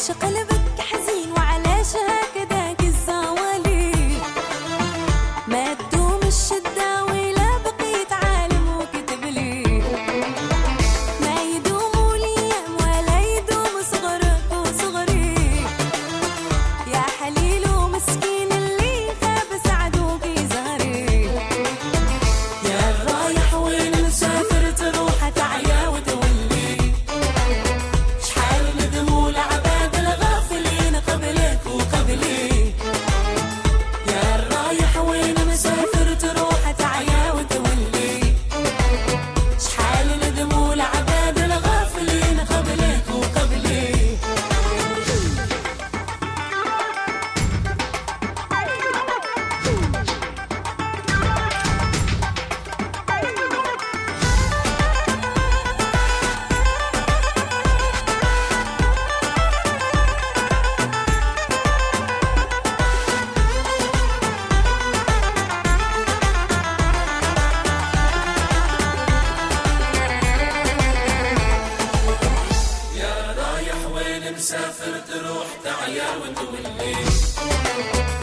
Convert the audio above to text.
ليش قلبك حزين وعلاش هكذاك الزوالي؟ ما تدوم الشدة ولا بقيت عالم وكتب لي، ما يدوم الأيام ولا يدوم صغرك وصغري، يا حليل ومسكين اللي خاب سعدوك يزهري. يا رايح وين مسافر تروح تعيا وتولي، شحال ندموا العباد الغافلين قبلك وقبلي. يا رايح وين مسافر تروح تعيا وتولي، شحال ندموا العباد الغافلين قبلك وقبلي. يا رايح وين مسافر تروح تعيا وتولي.